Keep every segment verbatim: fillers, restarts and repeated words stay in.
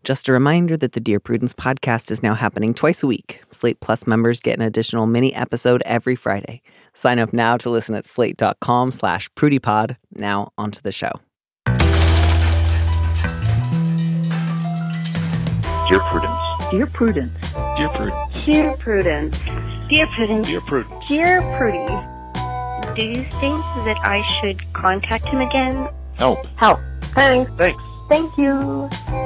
Just a reminder that the Dear Prudence podcast is now happening twice a week. Slate Plus members get an additional mini episode every Friday. Sign up now to listen at slate.com slash prudypod. Now onto the show. Dear Prudence. Dear Prudence. Dear Prudence. Dear Prudence. Dear Prudence. Dear Prudence. Dear Prudy. Do you think that I should contact him again? Help. Help. Thanks. Thanks. Thank you.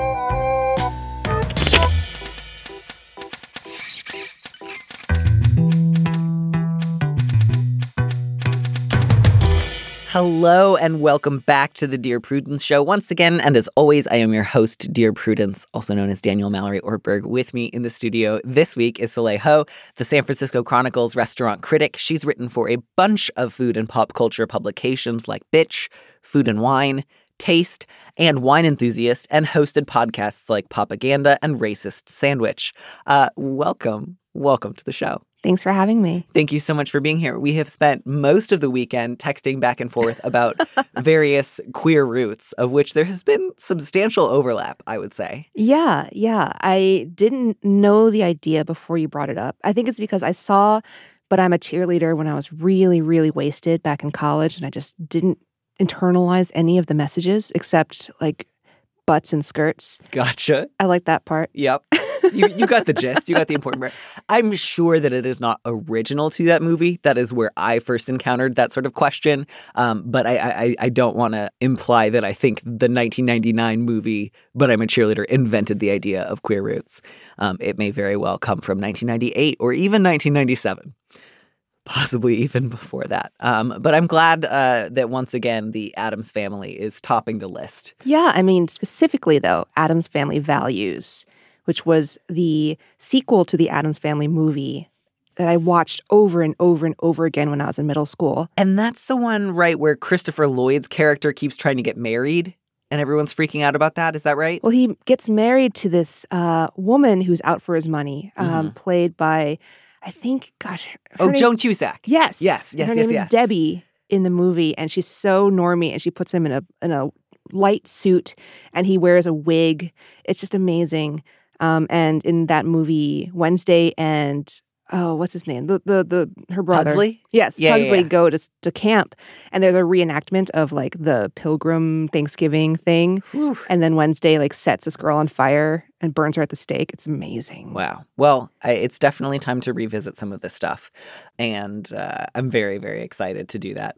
Hello and welcome back to the Dear Prudence Show once again. And as always, I am your host, Dear Prudence, also known as Daniel Mallory Ortberg. With me in the studio this week is Soleil Ho, the San Francisco Chronicle's restaurant critic. She's written for a bunch of food and pop culture publications like Bitch, Food and Wine, Taste, and Wine Enthusiast, and hosted podcasts like Popaganda and Racist Sandwich. Uh, welcome. Welcome to the show. Thanks for having me. Thank you so much for being here. We have spent most of the weekend texting back and forth about various queer roots, of which there has been substantial overlap, I would say. Yeah, yeah. I didn't know the idea before you brought it up. I think it's because I saw But I'm a Cheerleader when I was really, really wasted back in college, and I just didn't internalize any of the messages except like butts and skirts. Gotcha. I like that part. Yep. You you got the gist. You got the important part. I'm sure that it is not original to that movie. That is where I first encountered that sort of question. Um, but I I, I don't want to imply that I think the nineteen ninety-nine movie But I'm a Cheerleader invented the idea of queer roots. Um, it may very well come from nineteen ninety-eight or even nineteen ninety-seven. Possibly even before that. Um, but I'm glad uh, that once again the Addams Family is topping the list. Yeah, I mean, specifically, though, Addams Family Values, which was the sequel to the Addams Family movie that I watched over and over and over again when I was in middle school. And that's the one, right, where Christopher Lloyd's character keeps trying to get married and everyone's freaking out about that. Is that right? Well, he gets married to this uh, woman who's out for his money, um, Mm-hmm. played by, I think, gosh. her Oh, name- Joan Cusack. Yes. Yes, yes, Her yes, name yes. is Debbie in the movie, and she's so normie, and she puts him in a in a light suit, and he wears a wig. It's just amazing. Um, and in that movie, Wednesday and oh, what's his name? The the the her brother. Pugsley? Yes, Yeah, yeah, Pugsley yeah. go to to camp, and there's a reenactment of like the Pilgrim Thanksgiving thing, Whew. and then Wednesday like sets this girl on fire and burns her at the stake. It's amazing. Wow. Well, I, it's definitely time to revisit some of this stuff. And uh, I'm very, very excited to do that.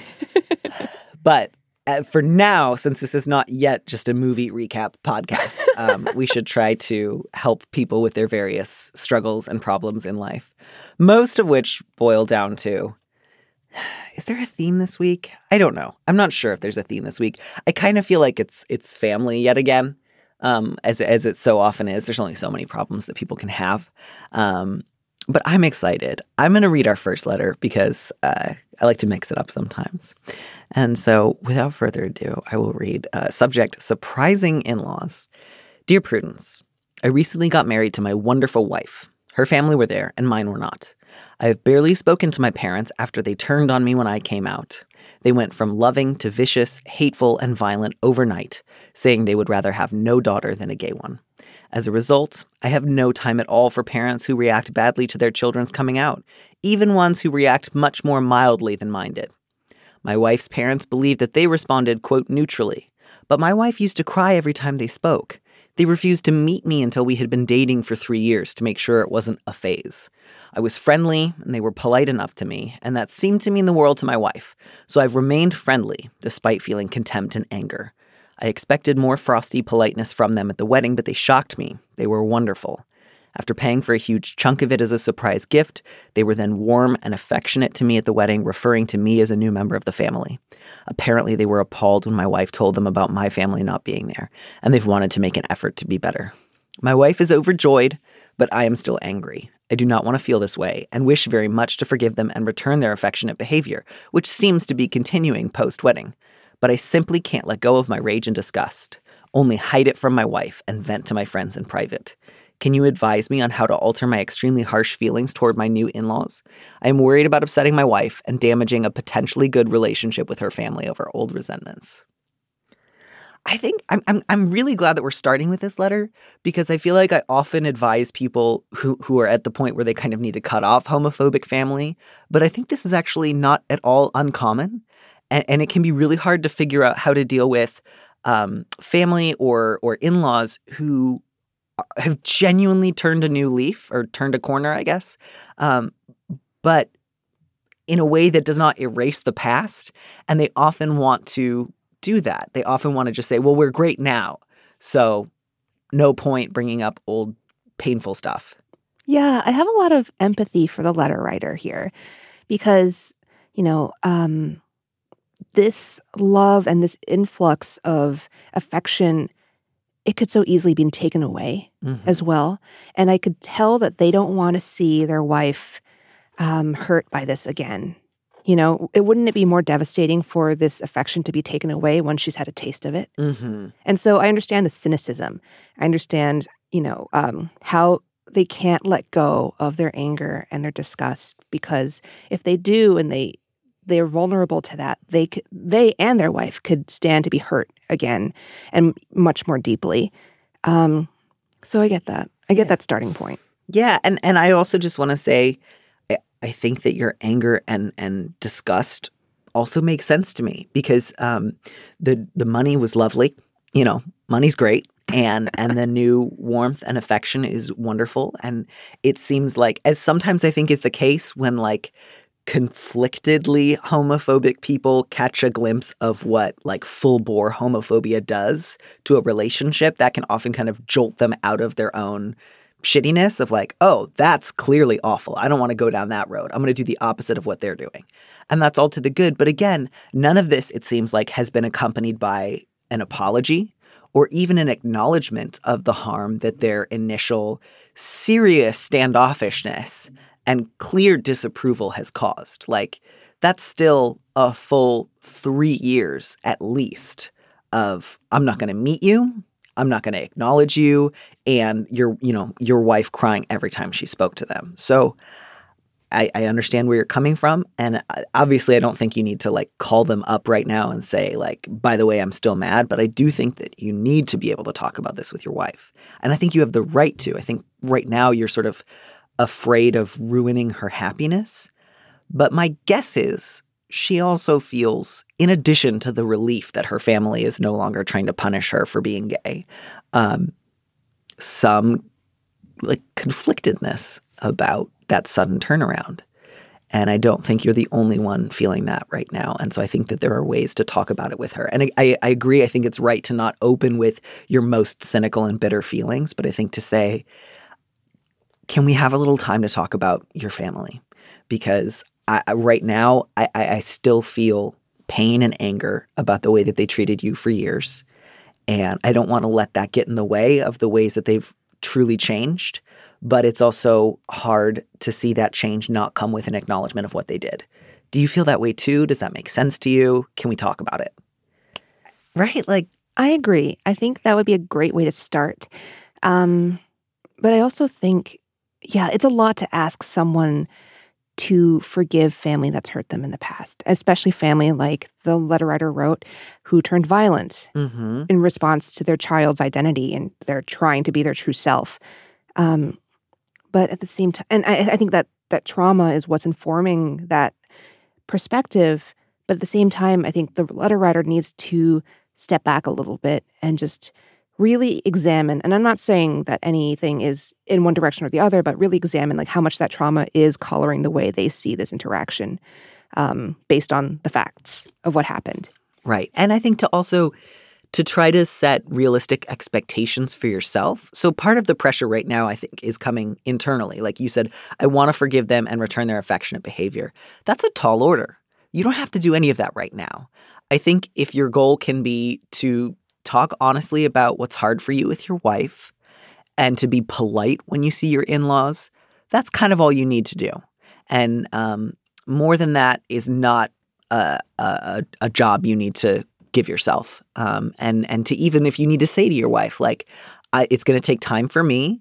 But uh, for now, since this is not yet just a movie recap podcast, um, we should try to help people with their various struggles and problems in life. Most of which boil down to, is there a theme this week? I don't know. I'm not sure if there's a theme this week. I kind of feel like it's it's family yet again. Um, as as it so often is. There's only so many problems that people can have. Um, but I'm excited. I'm going to read our first letter because uh, I like to mix it up sometimes. And so without further ado, I will read uh, subject, surprising in-laws. Dear Prudence, I recently got married to my wonderful wife. Her family were there and mine were not. I have barely spoken to my parents after they turned on me when I came out. They went from loving to vicious, hateful, and violent overnight, saying they would rather have no daughter than a gay one. As a result, I have no time at all for parents who react badly to their children's coming out, even ones who react much more mildly than mine did. My wife's parents believed that they responded, quote, neutrally, but my wife used to cry every time they spoke. They refused to meet me until we had been dating for three years to make sure it wasn't a phase. I was friendly, and they were polite enough to me, and that seemed to mean the world to my wife, so I've remained friendly, despite feeling contempt and anger. I expected more frosty politeness from them at the wedding, but they shocked me. They were wonderful. After paying for a huge chunk of it as a surprise gift, they were then warm and affectionate to me at the wedding, referring to me as a new member of the family. Apparently, they were appalled when my wife told them about my family not being there, and they've wanted to make an effort to be better. My wife is overjoyed, but I am still angry. I do not want to feel this way and wish very much to forgive them and return their affectionate behavior, which seems to be continuing post-wedding. But I simply can't let go of my rage and disgust, only hide it from my wife and vent to my friends in private. Can you advise me on how to alter my extremely harsh feelings toward my new in-laws? I am worried about upsetting my wife and damaging a potentially good relationship with her family over old resentments. I think I'm, I'm I'm really glad that we're starting with this letter because I feel like I often advise people who, who are at the point where they kind of need to cut off homophobic family. But I think this is actually not at all uncommon. And, and it can be really hard to figure out how to deal with um, family or or in-laws who have genuinely turned a new leaf or turned a corner, I guess. Um, but in a way that does not erase the past. And they often want to do that. They often want to just say, well, we're great now. So no point bringing up old painful stuff. Yeah, I have a lot of empathy for the letter writer here because, you know, um, this love and this influx of affection, it could so easily be taken away mm-hmm. as well. And I could tell that they don't want to see their wife um, hurt by this again. You know, it wouldn't it be more devastating for this affection to be taken away once she's had a taste of it? Mm-hmm. And so I understand the cynicism. I understand, you know, um, how they can't let go of their anger and their disgust because if they do and they they're vulnerable to that, they could, they and their wife could stand to be hurt again and much more deeply. Um, so I get that. I get that starting point. Yeah, and and I also just want to say, I think that your anger and and disgust also makes sense to me because um, the the money was lovely. You know, money's great, and and the new warmth and affection is wonderful. And it seems like, as sometimes I think is the case when like conflictedly homophobic people catch a glimpse of what like full bore homophobia does to a relationship, that can often kind of jolt them out of their own shittiness of like, oh, that's clearly awful. I don't want to go down that road. I'm going to do the opposite of what they're doing. And that's all to the good. But again, none of this, it seems like, has been accompanied by an apology or even an acknowledgement of the harm that their initial serious standoffishness and clear disapproval has caused. Like, that's still a full three years at least of, I'm not going to meet you. I'm not going to acknowledge you, and your, you know, your wife crying every time she spoke to them. So I, I understand where you're coming from, and obviously I don't think you need to like call them up right now and say like, by the way, I'm still mad, but I do think that you need to be able to talk about this with your wife, and I think you have the right to. I think right now you're sort of afraid of ruining her happiness, but my guess is she also feels, in addition to the relief that her family is no longer trying to punish her for being gay, um, some like conflictedness about that sudden turnaround. And I don't think you're the only one feeling that right now. And so I think that there are ways to talk about it with her. And I, I, I agree. I think it's right to not open with your most cynical and bitter feelings, but I think to say, can we have a little time to talk about your family? Because I, right now, I, I still feel pain and anger about the way that they treated you for years. And I don't want to let that get in the way of the ways that they've truly changed. But it's also hard to see that change not come with an acknowledgement of what they did. Do you feel that way too? Does that make sense to you? Can we talk about it? Right? Like, I agree. I think that would be a great way to start. Um, but I also think, yeah, it's a lot to ask someone to forgive family that's hurt them in the past, especially family like the letter writer wrote who turned violent mm-hmm. in response to their child's identity and they're trying to be their true self. Um, but at the same time, and I, I think that that trauma is what's informing that perspective. But at the same time, I think the letter writer needs to step back a little bit and just really examine, and I'm not saying that anything is in one direction or the other, but really examine like how much that trauma is coloring the way they see this interaction um, based on the facts of what happened. Right. And I think to also to try to set realistic expectations for yourself. So part of the pressure right now, I think, is coming internally. Like you said, I want to forgive them and return their affectionate behavior. That's a tall order. You don't have to do any of that right now. I think if your goal can be to talk honestly about what's hard for you with your wife and to be polite when you see your in-laws, that's kind of all you need to do. And um, more than that is not a, a, a job you need to give yourself. Um, and, and to even if you need to say to your wife, like, I, it's going to take time for me.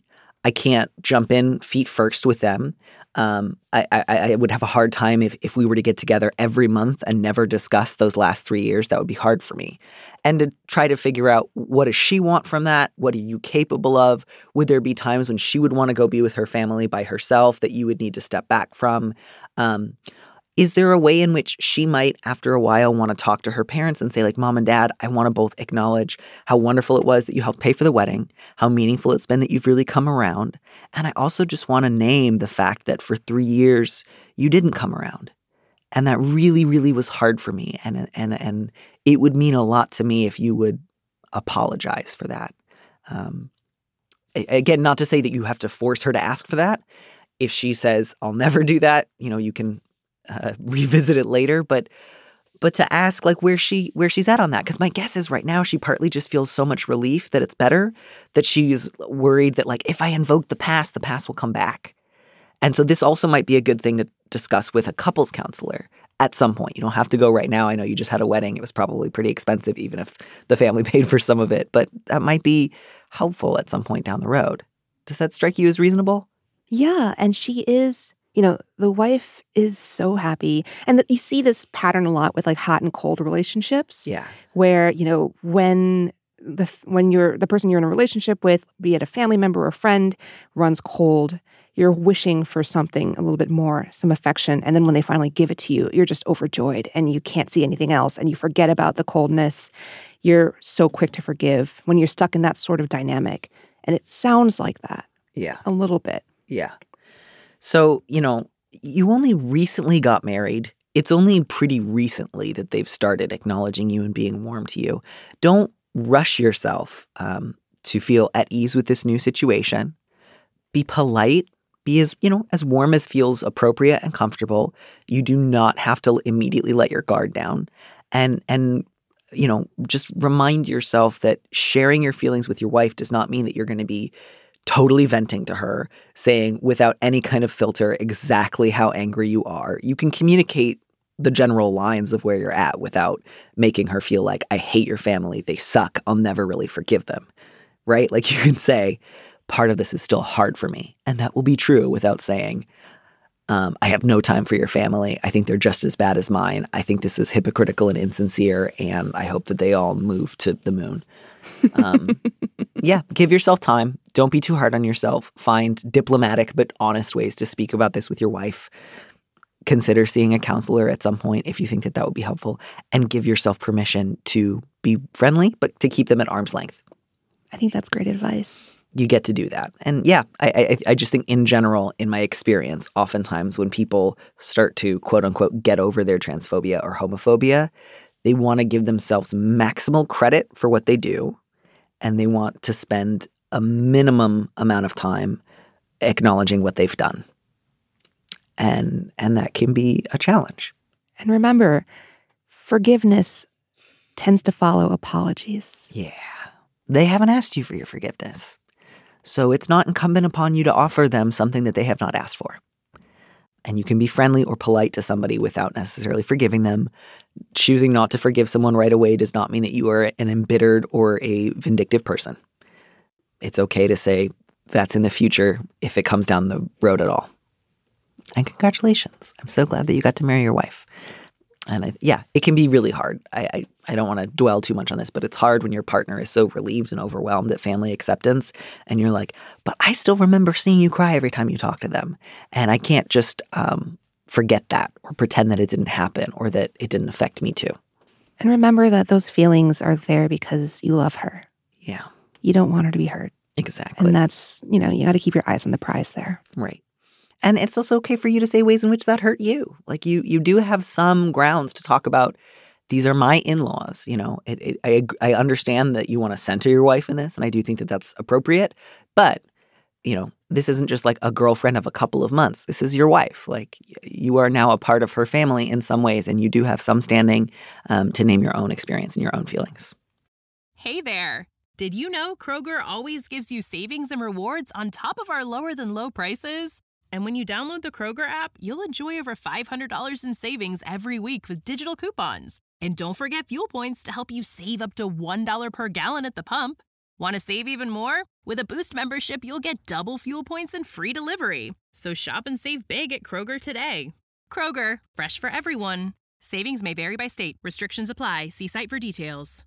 I can't jump in feet first with them. Um, I, I, I would have a hard time if, if we were to get together every month and never discuss those last three years. That would be hard for me. And to try to figure out, what does she want from that? What are you capable of? Would there be times when she would want to go be with her family by herself that you would need to step back from? Um, Is there a way in which she might, after a while, want to talk to her parents and say, like, Mom and Dad, I want to both acknowledge how wonderful it was that you helped pay for the wedding, how meaningful it's been that you've really come around. And I also just want to name the fact that for three years, you didn't come around. And that really, really was hard for me. And, and, and it would mean a lot to me if you would apologize for that. Um, again, not to say that you have to force her to ask for that. If she says, I'll never do that, you know, you can Uh, revisit it later, but but to ask like where she where she's at on that, because my guess is right now she partly just feels so much relief that it's better, that she's worried that like if I invoke the past, the past will come back. And so this also might be a good thing to discuss with a couples counselor at some point. You don't have to go right now. I know you just had a wedding. It was probably pretty expensive, even if the family paid for some of it, but that might be helpful at some point down the road. Does that strike you as reasonable? Yeah, and she is, you know, the wife is so happy. And that you see this pattern a lot with like hot and cold relationships. Yeah. Where, you know, when the when you're the person you're in a relationship with, be it a family member or a friend, runs cold, you're wishing for something a little bit more, some affection. And then when they finally give it to you, you're just overjoyed and you can't see anything else and you forget about the coldness. You're so quick to forgive when you're stuck in that sort of dynamic. And it sounds like that. Yeah. A little bit. Yeah. So, you know, you only recently got married. It's only pretty recently that they've started acknowledging you and being warm to you. Don't rush yourself um, to feel at ease with this new situation. Be polite. Be as, you know, as warm as feels appropriate and comfortable. You do not have to immediately let your guard down. And, and you know, just remind yourself that sharing your feelings with your wife does not mean that you're going to be totally venting to her, saying without any kind of filter exactly how angry you are. You can communicate the general lines of where you're at without making her feel like, I hate your family, they suck, I'll never really forgive them, right? Like you can say, part of this is still hard for me. And that will be true without saying, um, I have no time for your family. I think they're just as bad as mine. I think this is hypocritical and insincere, and I hope that they all move to the moon. Um, yeah, give yourself time. Don't be too hard on yourself. Find diplomatic but honest ways to speak about this with your wife. Consider seeing a counselor at some point if you think that that would be helpful. And give yourself permission to be friendly, but to keep them at arm's length. I think that's great advice. You get to do that. And yeah, I, I, I just think in general, in my experience, oftentimes when people start to quote unquote get over their transphobia or homophobia, they want to give themselves maximal credit for what they do, and they want to spend a minimum amount of time acknowledging what they've done. And and that can be a challenge. And remember, forgiveness tends to follow apologies. Yeah. They haven't asked you for your forgiveness. So it's not incumbent upon you to offer them something that they have not asked for. And you can be friendly or polite to somebody without necessarily forgiving them. Choosing not to forgive someone right away does not mean that you are an embittered or a vindictive person. It's okay to say that's in the future if it comes down the road at all. And congratulations. I'm so glad that you got to marry your wife. And I, yeah, it can be really hard. I, I, I don't want to dwell too much on this, but it's hard when your partner is so relieved and overwhelmed at family acceptance. And you're like, but I still remember seeing you cry every time you talk to them. And I can't just um, forget that or pretend that it didn't happen or that it didn't affect me too. And remember that those feelings are there because you love her. Yeah. You don't want her to be hurt. Exactly. And that's, you know, you got to keep your eyes on the prize there. Right. And it's also okay for you to say ways in which that hurt you. Like you you do have some grounds to talk about, these are my in-laws. You know, it, it, I I understand that you want to center your wife in this, and I do think that that's appropriate. But, you know, this isn't just like a girlfriend of a couple of months. This is your wife. Like you are now a part of her family in some ways, and you do have some standing um, to name your own experience and your own feelings. Hey there. Did you know Kroger always gives you savings and rewards on top of our lower than low prices? And when you download the Kroger app, you'll enjoy over five hundred dollars in savings every week with digital coupons. And don't forget fuel points to help you save up to one dollar per gallon at the pump. Want to save even more? With a Boost membership, you'll get double fuel points and free delivery. So shop and save big at Kroger today. Kroger, fresh for everyone. Savings may vary by state. Restrictions apply. See site for details.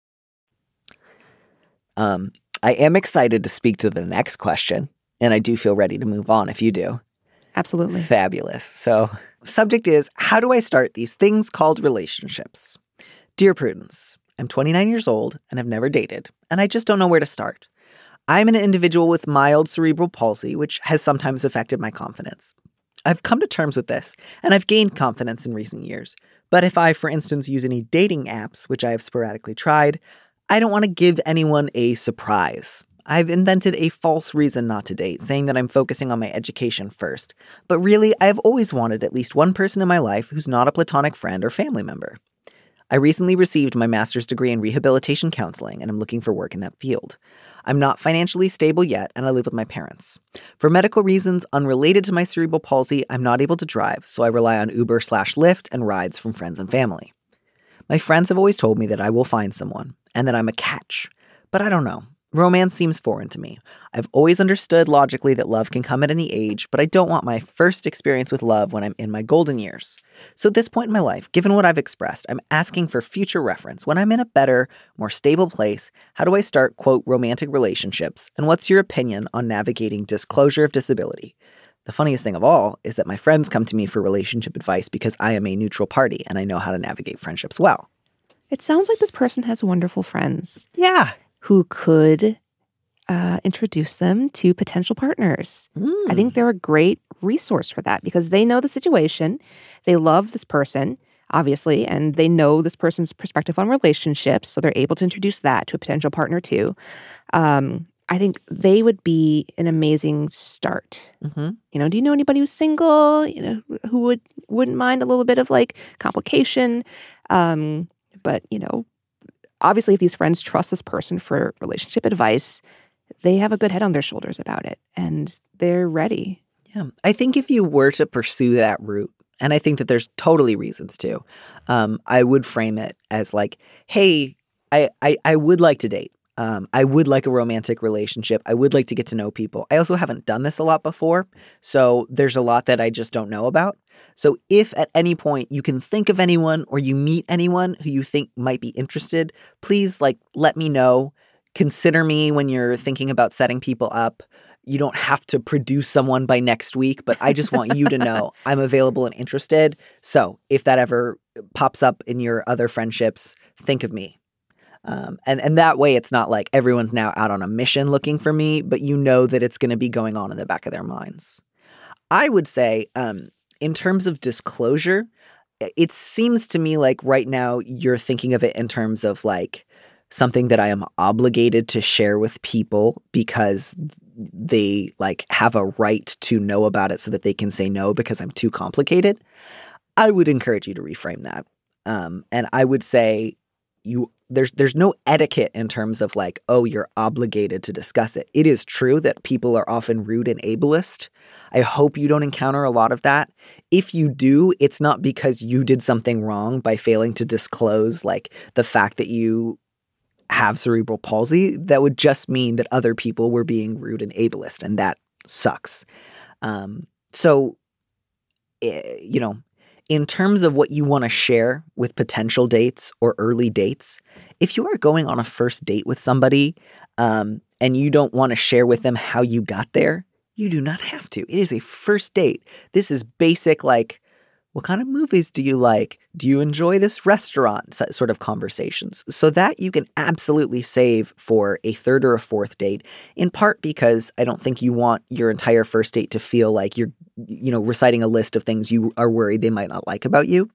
Um, I am excited to speak to the next question, and I do feel ready to move on if you do. Absolutely. Fabulous. So, subject is, how do I start these things called relationships? Dear Prudence, I'm twenty-nine years old and have never dated, and I just don't know where to start. I'm an individual with mild cerebral palsy, which has sometimes affected my confidence. I've come to terms with this, and I've gained confidence in recent years. But if I, for instance, use any dating apps, which I have sporadically tried, I don't want to give anyone a surprise. I've invented a false reason not to date, saying that I'm focusing on my education first. But really, I have always wanted at least one person in my life who's not a platonic friend or family member. I recently received my master's degree in rehabilitation counseling, and I'm looking for work in that field. I'm not financially stable yet, and I live with my parents. For medical reasons unrelated to my cerebral palsy, I'm not able to drive, so I rely on Uber slash Lyft and rides from friends and family. My friends have always told me that I will find someone, and that I'm a catch. But I don't know. Romance seems foreign to me. I've always understood logically that love can come at any age, but I don't want my first experience with love when I'm in my golden years. So at this point in my life, given what I've expressed, I'm asking for future reference. When I'm in a better, more stable place, how do I start, quote, romantic relationships? And what's your opinion on navigating disclosure of disability? The funniest thing of all is that my friends come to me for relationship advice because I am a neutral party and I know how to navigate friendships well. It sounds like this person has wonderful friends. Yeah. Who could uh, introduce them to potential partners. Mm. I think they're a great resource for that because they know the situation. They love this person, obviously, and they know this person's perspective on relationships, so they're able to introduce that to a potential partner too. Um, I think they would be an amazing start. Mm-hmm. You know, do you know anybody who's single, you know, who would, wouldn't mind a little bit of like complication? Um, but, you know, obviously, if these friends trust this person for relationship advice, they have a good head on their shoulders about it, and they're ready. Yeah. I think if you were to pursue that route, and I think that there's totally reasons to, um, I would frame it as like, hey, I, I, I would like to date. Um, I would like a romantic relationship. I would like to get to know people. I also haven't done this a lot before, so there's a lot that I just don't know about. So if at any point you can think of anyone or you meet anyone who you think might be interested, please like let me know. Consider me when you're thinking about setting people up. You don't have to produce someone by next week, but I just want you to know I'm available and interested. So if that ever pops up in your other friendships, think of me. Um, and, and that way it's not like everyone's now out on a mission looking for me, but you know that it's going to be going on in the back of their minds. I would say um, in terms of disclosure, it seems to me like right now you're thinking of it in terms of like something that I am obligated to share with people because they like have a right to know about it so that they can say no because I'm too complicated. I would encourage you to reframe that. Um, and I would say you there's there's no etiquette in terms of like, oh, you're obligated to discuss it. It is true that people are often rude and ableist. I hope you don't encounter a lot of that. If you do, it's not because you did something wrong by failing to disclose like the fact that you have cerebral palsy. That would just mean that other people were being rude and ableist, and that sucks. Um, so, you know, in terms of what you want to share with potential dates or early dates, if you are going on a first date with somebody um, and you don't want to share with them how you got there, you do not have to. It is a first date. This is basic, like, what kind of movies do you like? Do you enjoy this restaurant? Sort of conversations. So that you can absolutely save for a third or a fourth date, in part because I don't think you want your entire first date to feel like you're, you know, reciting a list of things you are worried they might not like about you.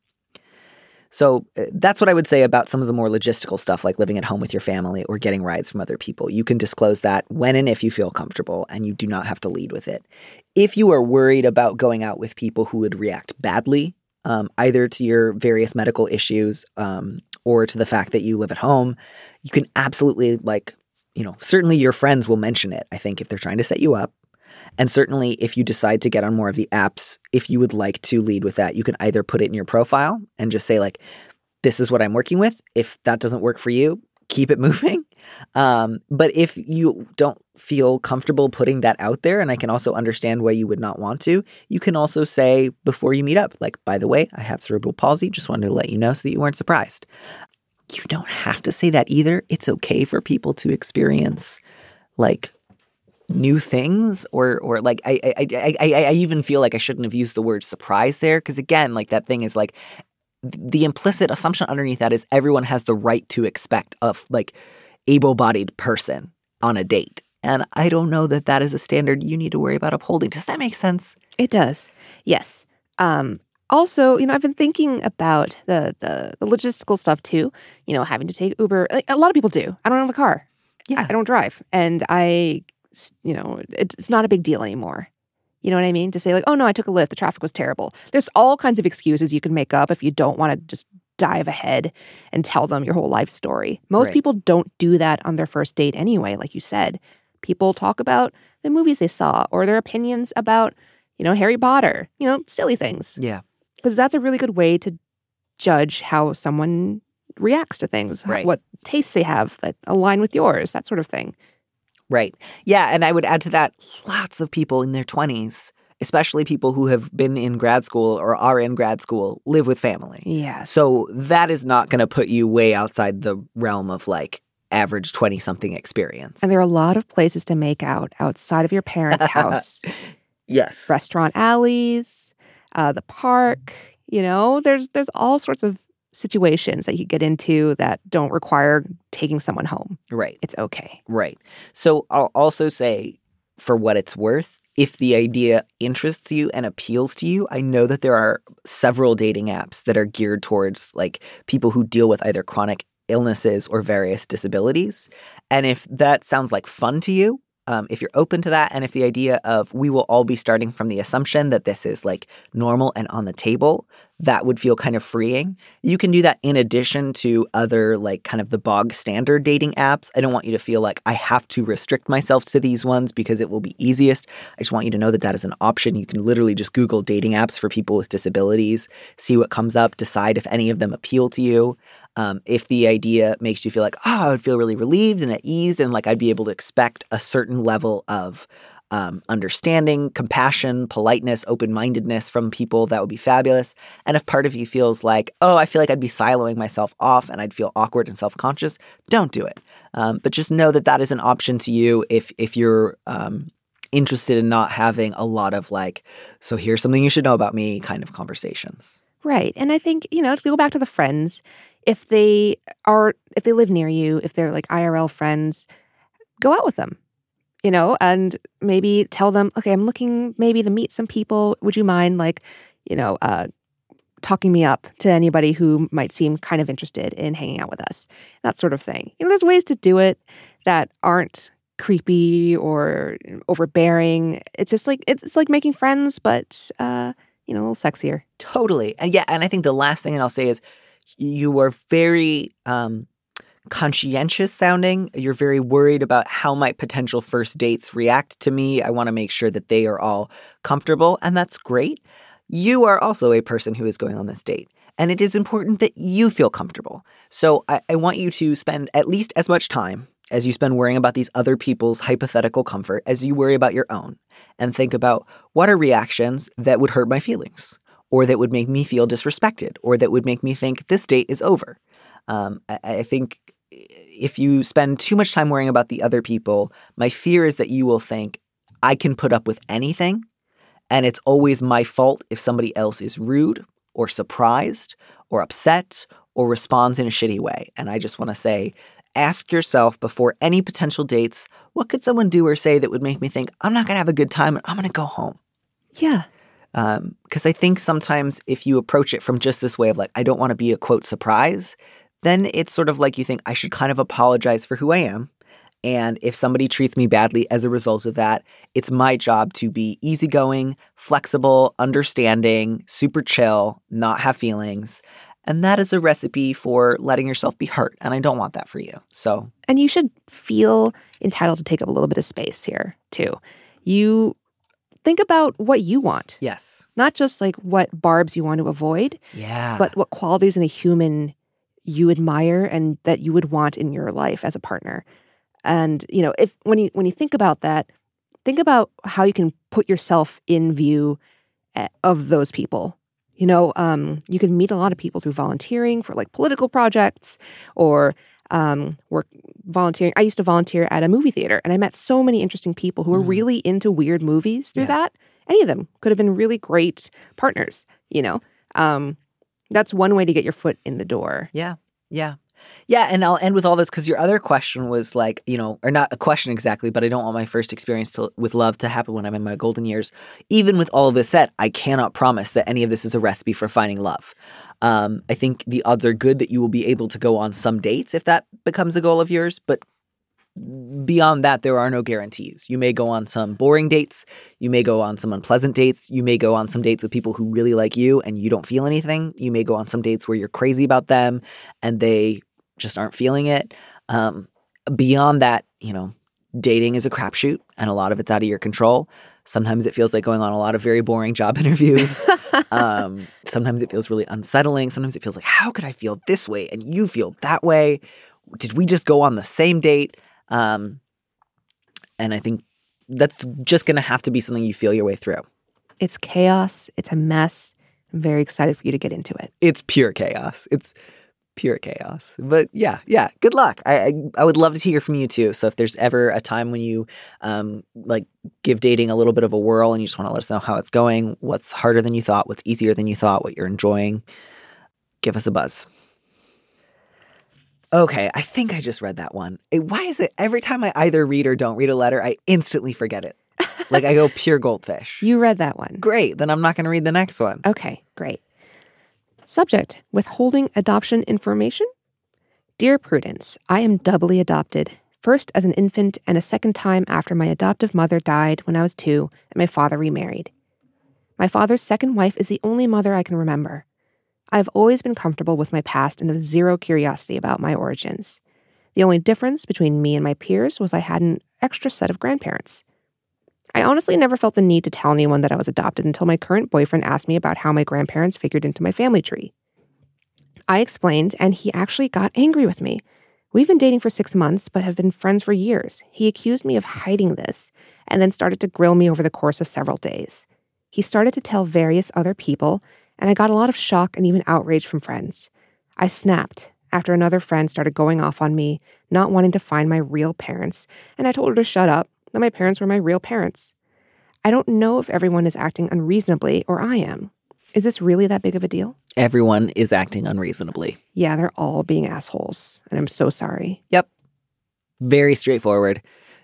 So that's what I would say about some of the more logistical stuff like living at home with your family or getting rides from other people. You can disclose that when and if you feel comfortable, and you do not have to lead with it. If you are worried about going out with people who would react badly, um, either to your various medical issues um, or to the fact that you live at home, you can absolutely like, you know, certainly your friends will mention it, I think, if they're trying to set you up. And certainly if you decide to get on more of the apps, if you would like to lead with that, you can either put it in your profile and just say like, this is what I'm working with. If that doesn't work for you, keep it moving. Um, but if you don't feel comfortable putting that out there, and I can also understand why you would not want to, you can also say before you meet up, like, by the way, I have cerebral palsy. Just wanted to let you know so that you weren't surprised. You don't have to say that either. It's okay for people to experience like new things or or like I I I I, I even feel like I shouldn't have used the word surprise there because again, like that thing is like the implicit assumption underneath that is everyone has the right to expect a like able-bodied person on a date. And I don't know that that is a standard you need to worry about upholding. Does that make sense? It does. Yes. Um, also, you know, I've been thinking about the, the the logistical stuff too. You know, having to take Uber. Like, a lot of people do. I don't have a car. Yeah. I, I don't drive. And I, you know, it's not a big deal anymore. You know what I mean? To say like, oh no, I took a Lyft. The traffic was terrible. There's all kinds of excuses you can make up if you don't want to just dive ahead and tell them your whole life story. Most Right. people don't do that on their first date anyway, like you said. People talk about the movies they saw or their opinions about, you know, Harry Potter, you know, silly things. Yeah. Because that's a really good way to judge how someone reacts to things, Right. what tastes they have that align with yours, that sort of thing. Right. Yeah. And I would add to that lots of people in their twenties, especially people who have been in grad school or are in grad school, live with family. Yes. So that is not going to put you way outside the realm of like average twenty-something experience. And there are a lot of places to make out outside of your parents' house. Yes. Restaurant alleys, uh, the park, you know, there's there's all sorts of situations that you get into that don't require taking someone home. Right. It's okay. Right. So I'll also say, for what it's worth, if the idea interests you and appeals to you, I know that there are several dating apps that are geared towards like people who deal with either chronic illnesses or various disabilities. And if that sounds like fun to you, um, if you're open to that, and if the idea of we will all be starting from the assumption that this is like normal and on the table, that would feel kind of freeing. You can do that in addition to other like kind of the bog standard dating apps. I don't want you to feel like I have to restrict myself to these ones because it will be easiest. I just want you to know that that is an option. You can literally just Google dating apps for people with disabilities, see what comes up, decide if any of them appeal to you. Um, if the idea makes you feel like, oh, I would feel really relieved and at ease and like I'd be able to expect a certain level of um, understanding, compassion, politeness, open-mindedness from people, that would be fabulous. And if part of you feels like, oh, I feel like I'd be siloing myself off and I'd feel awkward and self-conscious, don't do it. Um, but just know that that is an option to you if if you're um, interested in not having a lot of like, so here's something you should know about me kind of conversations. Right. And I think, you know, to go back to the friends, if they are, if they live near you, if they're like I R L friends, go out with them, you know, and maybe tell them, okay, I'm looking maybe to meet some people. Would you mind like, you know, uh, talking me up to anybody who might seem kind of interested in hanging out with us? That sort of thing. You know, there's ways to do it that aren't creepy or overbearing. It's just like, it's like making friends, but, uh, you know, a little sexier. Totally. And yeah, and I think the last thing that I'll say is you are very um, conscientious sounding. You're very worried about how might potential first dates react to me. I want to make sure that they are all comfortable, and that's great. You are also a person who is going on this date, and it is important that you feel comfortable. So I, I want you to spend at least as much time as you spend worrying about these other people's hypothetical comfort as you worry about your own, and think about what are reactions that would hurt my feelings, or that would make me feel disrespected, or that would make me think this date is over. Um, I, I think if you spend too much time worrying about the other people, my fear is that you will think, I can put up with anything, and it's always my fault if somebody else is rude or surprised or upset or responds in a shitty way. And I just want to say, ask yourself before any potential dates, what could someone do or say that would make me think, I'm not going to have a good time and I'm going to go home? Yeah. Because um, I think sometimes if you approach it from just this way of like, I don't want to be a quote surprise, then it's sort of like you think I should kind of apologize for who I am. And if somebody treats me badly as a result of that, it's my job to be easygoing, flexible, understanding, super chill, not have feelings. And that is a recipe for letting yourself be hurt. And I don't want that for you. So, and you should feel entitled to take up a little bit of space here too. You think about what you want. Yes. Not just like what barbs you want to avoid, yeah, but what qualities in a human you admire and that you would want in your life as a partner. And, you know, if when you when you think about that, think about how you can put yourself in view eh, of those people. You know, um, you can meet a lot of people through volunteering for like political projects or um, work volunteering. I used to volunteer at a movie theater, and I met so many interesting people who were Mm. really into weird movies through Yeah. that. Any of them could have been really great partners, you know. Um, that's one way to get your foot in the door. Yeah. Yeah. Yeah. And I'll end with all this because your other question was like, you know, or not a question exactly, but I don't want my first experience to, with love to happen when I'm in my golden years. Even with all of this said, I cannot promise that any of this is a recipe for finding love. Um, I think the odds are good that you will be able to go on some dates if that becomes a goal of yours. But beyond that, there are no guarantees. You may go on some boring dates. You may go on some unpleasant dates. You may go on some dates with people who really like you and you don't feel anything. You may go on some dates where you're crazy about them and they just aren't feeling it. Um, beyond that, you know, dating is a crapshoot and a lot of it's out of your control. Sometimes it feels like going on a lot of very boring job interviews. um, sometimes it feels really unsettling. Sometimes it feels like, how could I feel this way and you feel that way? Did we just go on the same date? Um, and I think that's just going to have to be something you feel your way through. It's chaos. It's a mess. I'm very excited for you to get into it. It's pure chaos. It's pure chaos. But yeah, yeah. Good luck. I, I I would love to hear from you too. So if there's ever a time when you um like give dating a little bit of a whirl and you just want to let us know how it's going, what's harder than you thought, what's easier than you thought, what you're enjoying, give us a buzz. Okay, I think I just read that one. Eh, Why is it every time I either read or don't read a letter, I instantly forget it? Like I go pure goldfish. You read that one. Great, then I'm not going to read the next one. Okay, great. Subject, withholding adoption information. Dear Prudence, I am doubly adopted. First as an infant and a second time after my adoptive mother died when I was two and my father remarried. My father's second wife is the only mother I can remember. I've always been comfortable with my past and have zero curiosity about my origins. The only difference between me and my peers was I had an extra set of grandparents. I honestly never felt the need to tell anyone that I was adopted until my current boyfriend asked me about how my grandparents figured into my family tree. I explained, and he actually got angry with me. We've been dating for six months, but have been friends for years. He accused me of hiding this, and then started to grill me over the course of several days. He started to tell various other people, and I got a lot of shock and even outrage from friends. I snapped after another friend started going off on me, not wanting to find my real parents, and I told her to shut up, that my parents were my real parents. I don't know if everyone is acting unreasonably or I am. Is this really that big of a deal? Everyone is acting unreasonably. Yeah, they're all being assholes, and I'm so sorry. Yep. Very straightforward.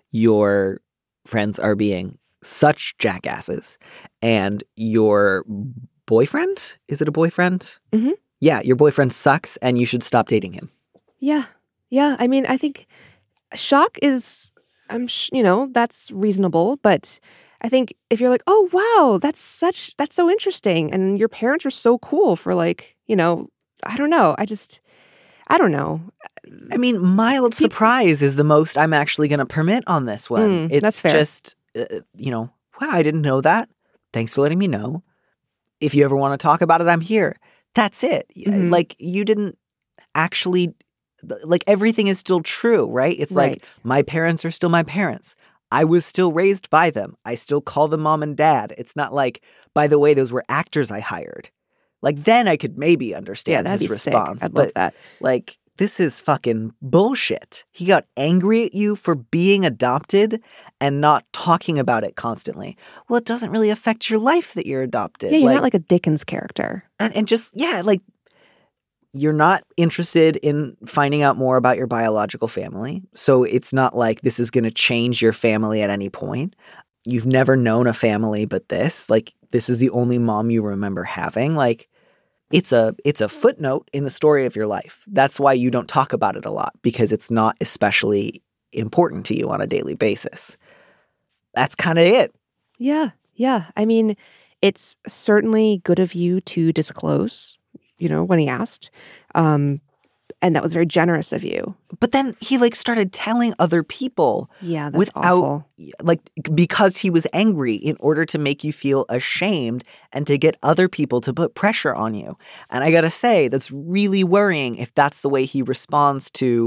Your friends are being such jackasses, and your boyfriend, is it a boyfriend? Mhm. Yeah, your boyfriend sucks, and you should stop dating him. Yeah, yeah. I mean, I think shock is, I'm, sh- you know, that's reasonable, but I think if you're like, oh wow, that's such, that's so interesting, and your parents are so cool for like, you know, I don't know. I just, I don't know. I mean, mild surprise is the most I'm actually going to permit on this one. Mm, it's that's fair. just, uh, you know, wow, I didn't know that. Thanks for letting me know. If you ever want to talk about it, I'm here. That's it. Mhm. Like, you didn't actually, like, everything is still true, right? It's like, Right. my parents are still my parents. I was still raised by them. I still call them mom and dad. It's not like, by the way, those were actors I hired. Like, then I could maybe Yeah, understand that'd his be sick. response. I'd but love that. like, this is fucking bullshit. He got angry at you for being adopted and not talking about it constantly. Well, it doesn't really affect your life that you're adopted. Yeah, you're not like a Dickens character. and, and just, yeah, like, you're not interested in finding out more about your biological family. So it's not like this is going to change your family at any point. You've never known a family but this. Like, this is the only mom you remember having. Like, it's a it's a footnote in the story of your life. That's why you don't talk about it a lot, because it's not especially important to you on a daily basis. That's kind of it. Yeah, yeah. I mean, it's certainly good of you to disclose, you know, when he asked. Um, and that was very generous of you. But then he like started telling other people Yeah, that's without awful. like because he was angry in order to make you feel ashamed and to get other people to put pressure on you. And I got to say, that's really worrying if that's the way he responds to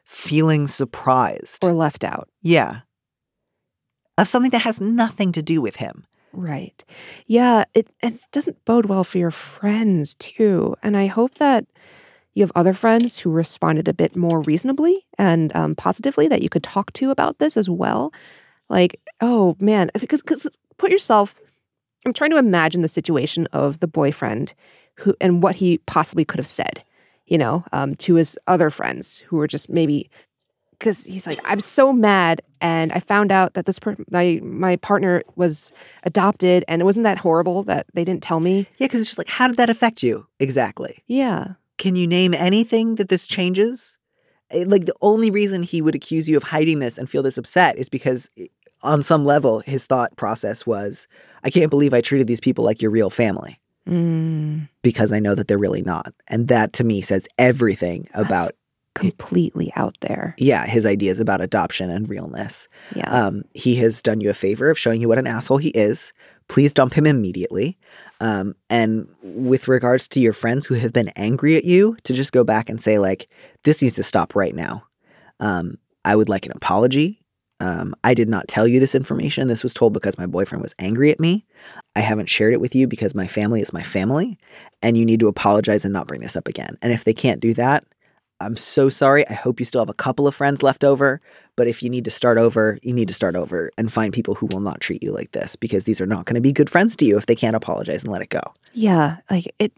feeling surprised. Or left out. Yeah. Of something that has nothing to do with him. Right. Yeah, it, it doesn't bode well for your friends, too. And I hope that you have other friends who responded a bit more reasonably and um, positively that you could talk to about this as well. Like, oh, man, because cause put yourself, I'm trying to imagine the situation of the boyfriend who and what he possibly could have said, you know, um, to his other friends who were just maybe, because he's like, I'm so mad. And I found out that this per- my my partner was adopted, and it wasn't that horrible that they didn't tell me. Yeah, because it's just like, how did that affect you? Exactly. Yeah. Can you name anything that this changes? Like, the only reason he would accuse you of hiding this and feel this upset is because on some level, his thought process was, I can't believe I treated these people like your real family. Mm. Because I know that they're really not. And that to me says everything That's about completely out there. Yeah, his ideas about adoption and realness. Yeah. Um, he has done you a favor of showing you what an asshole he is. Please dump him immediately. Um, and with regards to your friends who have been angry at you, to just go back and say, like, this needs to stop right now. Um, I would like an apology. Um, I did not tell you this information. This was told because my boyfriend was angry at me. I haven't shared it with you because my family is my family. And you need to apologize and not bring this up again. And if they can't do that, I'm so sorry. I hope you still have a couple of friends left over. But if you need to start over, you need to start over and find people who will not treat you like this, because these are not going to be good friends to you if they can't apologize and let it go. Yeah. Like it,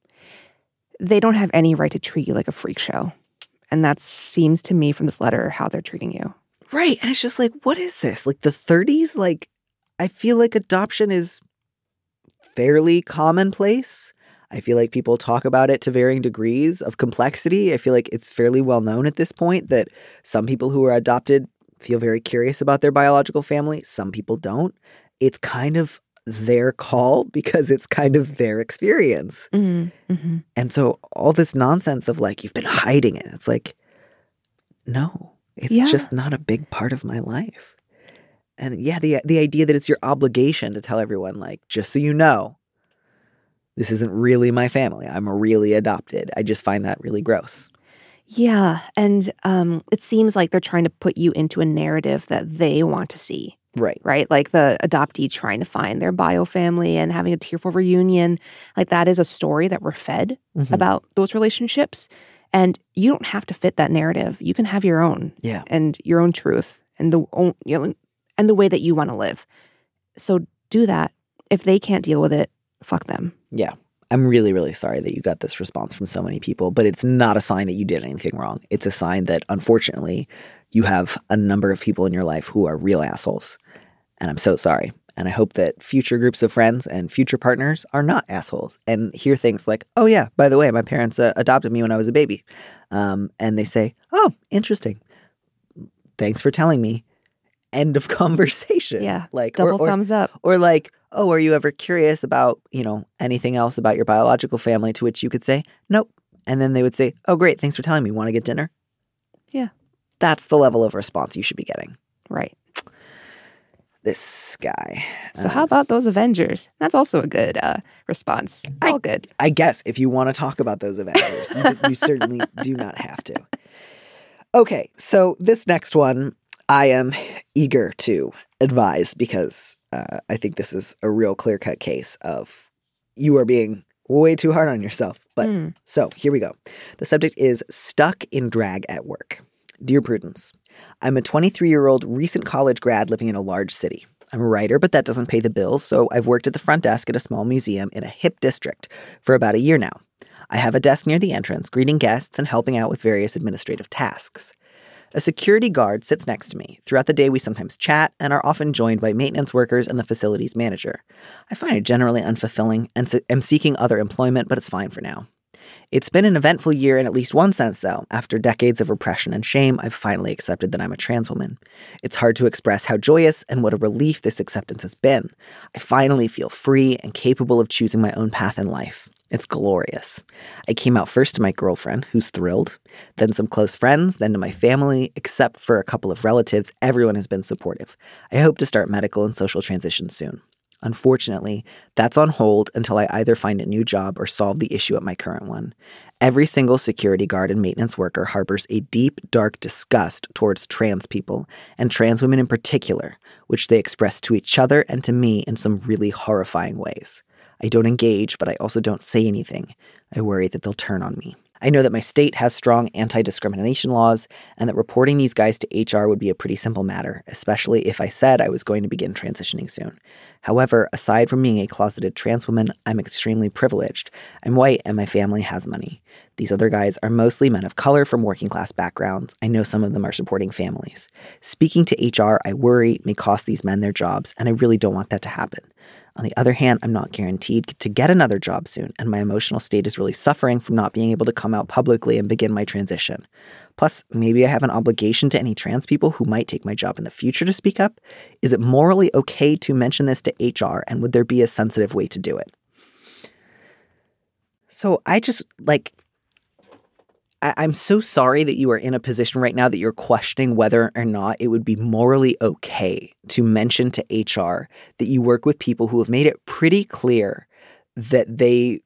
they don't have any right to treat you like a freak show. And that seems to me from this letter how they're treating you. Right. And it's just like, what is this? Like the thirties? Like, I feel like adoption is fairly commonplace. I feel like people talk about it to varying degrees of complexity. I feel like it's fairly well known at this point that some people who are adopted feel very curious about their biological family. Some people don't. It's kind of their call because it's kind of their experience. Mm-hmm. Mm-hmm. And so all this nonsense of like, you've been hiding it. It's like, no, it's Yeah. just not a big part of my life. And yeah, the the idea that it's your obligation to tell everyone, like, just so you know, this isn't really my family. I'm really adopted. I just find that really gross. Yeah. And um, it seems like they're trying to put you into a narrative that they want to see. Right. Right? Like the adoptee trying to find their bio family and having a tearful reunion. Like that is a story that we're fed Mhm. about those relationships. And you don't have to fit that narrative. You can have your own. Yeah. And your own truth and the own, you know, and the way that you want to live. So do that. If they can't deal with it, fuck them. Yeah. I'm really, really sorry that you got this response from so many people, but it's not a sign that you did anything wrong. It's a sign that, unfortunately, you have a number of people in your life who are real assholes. And I'm so sorry. And I hope that future groups of friends and future partners are not assholes and hear things like, oh, yeah, by the way, my parents uh, adopted me when I was a baby. Um, and they say, oh, interesting. Thanks for telling me. End of conversation. Yeah. Like Double or, or, thumbs up. Or like, oh, are you ever curious about, you know, anything else about your biological family? To which you could say, nope. And then they would say, oh, great. Thanks for telling me. Want to get dinner? Yeah. That's the level of response you should be getting. Right. This guy. So Um, how about those Avengers? That's also a good uh, response. It's I- all good. I guess if you want to talk about those Avengers, you, you certainly do not have to. Okay. So this next one, I am eager to advise because uh, I think this is a real clear-cut case of you are being way too hard on yourself. But Mm. so here we go. The subject is stuck in drag at work. Dear Prudence, I'm a twenty-three-year-old recent college grad living in a large city. I'm a writer, but that doesn't pay the bills, so I've worked at the front desk at a small museum in a hip district for about a year now. I have a desk near the entrance, greeting guests and helping out with various administrative tasks. A security guard sits next to me. Throughout the day, we sometimes chat and are often joined by maintenance workers and the facilities manager. I find it generally unfulfilling and am seeking other employment, but it's fine for now. It's been an eventful year in at least one sense, though. After decades of repression and shame, I've finally accepted that I'm a trans woman. It's hard to express how joyous and what a relief this acceptance has been. I finally feel free and capable of choosing my own path in life. It's glorious. I came out first to my girlfriend, who's thrilled, then some close friends, then to my family. Except for a couple of relatives, everyone has been supportive. I hope to start medical and social transition soon. Unfortunately, that's on hold until I either find a new job or solve the issue at my current one. Every single security guard and maintenance worker harbors a deep, dark disgust towards trans people, and trans women in particular, which they express to each other and to me in some really horrifying ways. I don't engage, but I also don't say anything. I worry that they'll turn on me. I know that my state has strong anti-discrimination laws, and that reporting these guys to H R would be a pretty simple matter, especially if I said I was going to begin transitioning soon. However, aside from being a closeted trans woman, I'm extremely privileged. I'm white and my family has money. These other guys are mostly men of color from working class backgrounds. I know some of them are supporting families. Speaking to H R, I worry, may cost these men their jobs, and I really don't want that to happen. On the other hand, I'm not guaranteed to get another job soon, and my emotional state is really suffering from not being able to come out publicly and begin my transition. Plus, maybe I have an obligation to any trans people who might take my job in the future to speak up. Is it morally okay to mention this to H R, and would there be a sensitive way to do it? So I just, like, I- I'm so sorry that you are in a position right now that you're questioning whether or not it would be morally okay to mention to H R that you work with people who have made it pretty clear that they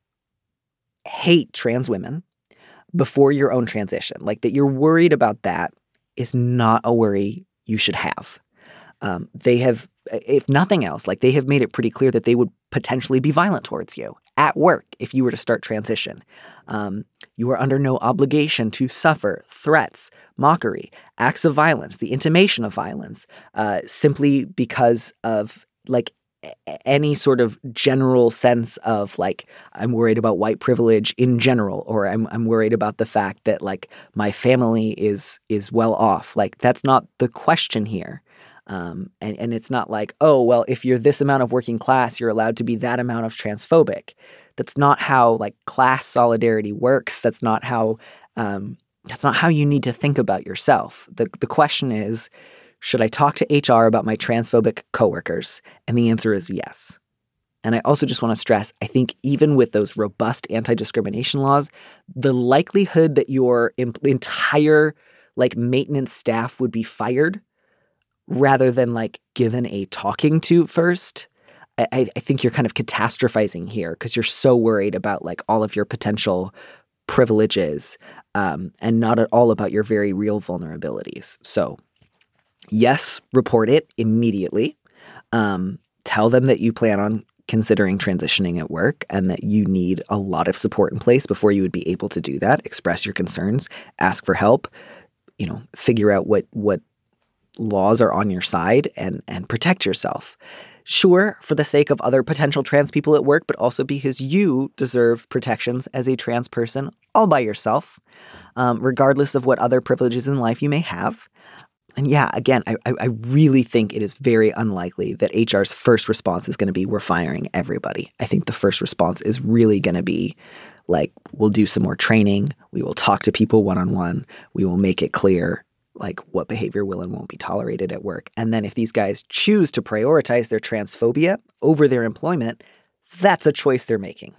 hate trans women before your own transition. Like, that you're worried about that is not a worry you should have. Um, they have, if nothing else, like they have made it pretty clear that they would potentially be violent towards you at work if you were to start transition. Um, you are under no obligation to suffer threats, mockery, acts of violence, the intimation of violence, uh, simply because of like any sort of general sense of like, I'm worried about white privilege in general, or I'm I'm worried about the fact that like my family is is well off. Like, that's not the question here. Um, and, and it's not like, oh, well, if you're this amount of working class, you're allowed to be that amount of transphobic. That's not how like class solidarity works. That's not how um, that's not how you need to think about yourself. The the question is, should I talk to H R about my transphobic coworkers? And the answer is yes. And I also just want to stress, I think even with those robust anti-discrimination laws, the likelihood that your imp- entire like maintenance staff would be fired rather than like given a talking to first, I, I think you're kind of catastrophizing here because you're so worried about like all of your potential privileges um, and not at all about your very real vulnerabilities. So yes, report it immediately. Um, tell them that you plan on considering transitioning at work and that you need a lot of support in place before you would be able to do that. Express your concerns, ask for help, you know, figure out what what laws are on your side and and protect yourself. Sure, for the sake of other potential trans people at work, but also because you deserve protections as a trans person all by yourself, um, regardless of what other privileges in life you may have. And yeah, again, I, I really think it is very unlikely that H R's first response is going to be, we're firing everybody. I think the first response is really going to be like, we'll do some more training. We will talk to people one-on-one. We will make it clear like what behavior will and won't be tolerated at work. And then if these guys choose to prioritize their transphobia over their employment, that's a choice they're making.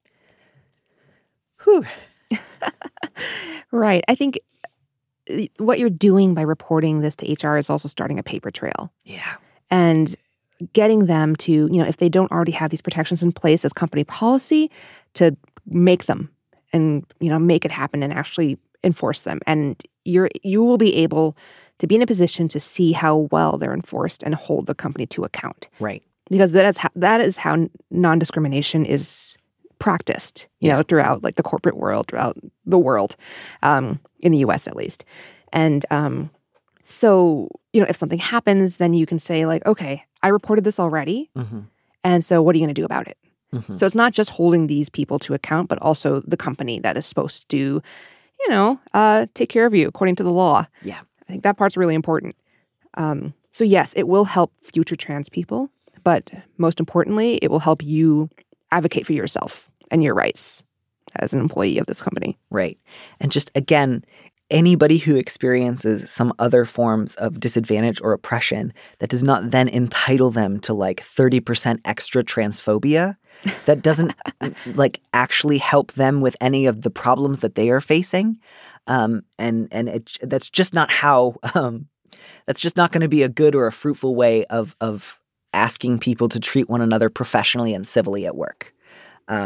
Whew. Right. I think what you're doing by reporting this to H R is also starting a paper trail. Yeah. And getting them to, you know, if they don't already have these protections in place as company policy, to make them and, you know, make it happen and actually enforce them. And you're you will be able to be in a position to see how well they're enforced and hold the company to account. Right. Because that is how, that is how non-discrimination is practiced, you Yeah. know, throughout like the corporate world, throughout the world, um, in the U S at least. And um, so, you know, if something happens, then you can say like, okay, I reported this already. Mm-hmm. And so what are you going to do about it? Mm-hmm. So it's not just holding these people to account, but also the company that is supposed to, you know, uh, take care of you according to the law. Yeah. I think that part's really important. Um, so yes, it will help future trans people, but most importantly, it will help you advocate for yourself and your rights as an employee of this company. Right. And just again, anybody who experiences some other forms of disadvantage or oppression that does not then entitle them to like thirty percent extra transphobia, that doesn't like actually help them with any of the problems that they are facing. Um, and and it, that's just not how um, that's just not going to be a good or a fruitful way of of asking people to treat one another professionally and civilly at work. Um,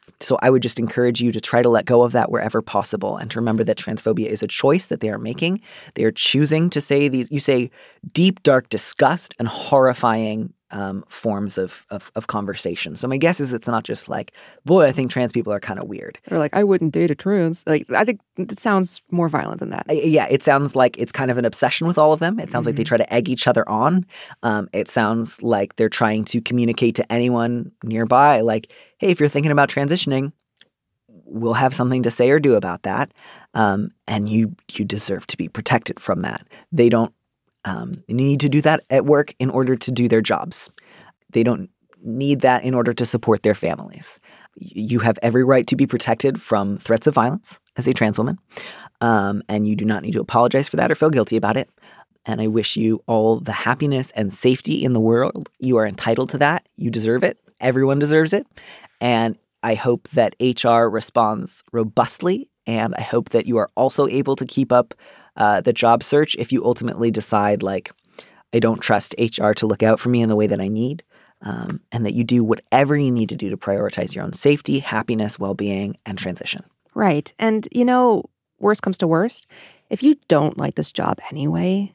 So I would just encourage you to try to let go of that wherever possible and to remember that transphobia is a choice that they are making. They are choosing to say these, you say deep, dark disgust and horrifying um, forms of, of of conversation. So my guess is it's not just like, boy, I think trans people are kind of weird. Or like, I wouldn't date a trans. Like, I think it sounds more violent than that. I, yeah, it sounds like it's kind of an obsession with all of them. It sounds mm-hmm. like they try to egg each other on. Um, it sounds like they're trying to communicate to anyone nearby, like, hey, if you're thinking about transitioning, we'll have something to say or do about that. Um, and you you deserve to be protected from that. They don't um, need to do that at work in order to do their jobs. They don't need that in order to support their families. You have every right to be protected from threats of violence as a trans woman. Um, and you do not need to apologize for that or feel guilty about it. And I wish you all the happiness and safety in the world. You are entitled to that. You deserve it. Everyone deserves it. And I hope that H R responds robustly, and I hope that you are also able to keep up uh, the job search if you ultimately decide, like, I don't trust H R to look out for me in the way that I need, um, and that you do whatever you need to do to prioritize your own safety, happiness, well-being, and transition. Right. And, you know, worst comes to worst, if you don't like this job anyway,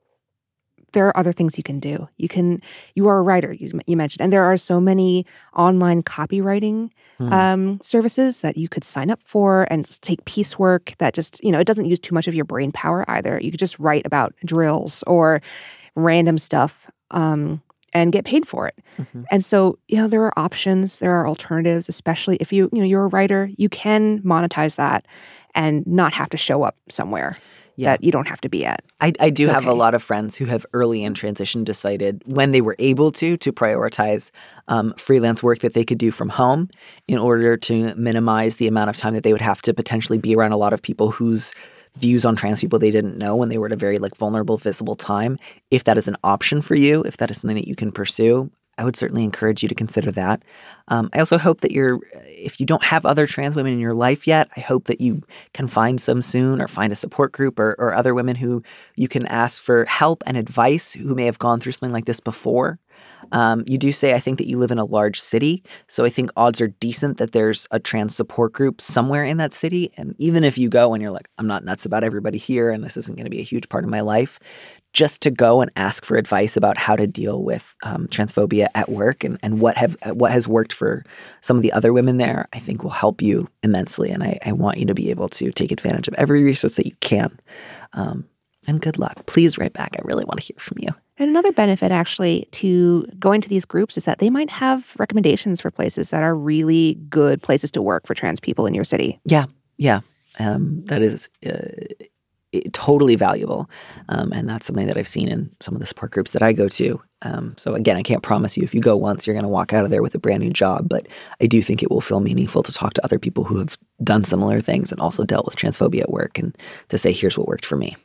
there are other things you can do. You can, you are a writer, you, you mentioned, and there are so many online copywriting mm. um, services that you could sign up for and take piecework that just, you know, it doesn't use too much of your brain power either. You could just write about drills or random stuff um, and get paid for it. Mm-hmm. And so, you know, there are options, there are alternatives, especially if you, you know, you're a writer, you can monetize that and not have to show up somewhere. Yeah. That you don't have to be at. I, I do it's have okay. a lot of friends who have early in transition decided when they were able to, to prioritize um, freelance work that they could do from home in order to minimize the amount of time that they would have to potentially be around a lot of people whose views on trans people they didn't know when they were at a very like vulnerable, visible time. If that is an option for you, if that is something that you can pursue, I would certainly encourage you to consider that. Um, I also hope that you're, if you don't have other trans women in your life yet, I hope that you can find some soon or find a support group or, or other women who you can ask for help and advice who may have gone through something like this before. Um, you do say, I think, that you live in a large city. So I think odds are decent that there's a trans support group somewhere in that city. And even if you go and you're like, I'm not nuts about everybody here and this isn't going to be a huge part of my life, just to go and ask for advice about how to deal with um, transphobia at work and, and what have what has worked for some of the other women there, I think will help you immensely. And I, I want you to be able to take advantage of every resource that you can. Um, and good luck. Please write back. I really want to hear from you. And another benefit actually to going to these groups is that they might have recommendations for places that are really good places to work for trans people in your city. Yeah, yeah. Um, that is uh, totally valuable. Um, and that's something that I've seen in some of the support groups that I go to. Um, so again, I can't promise you if you go once, you're going to walk out of there with a brand new job. But I do think it will feel meaningful to talk to other people who have done similar things and also dealt with transphobia at work and to say, here's what worked for me.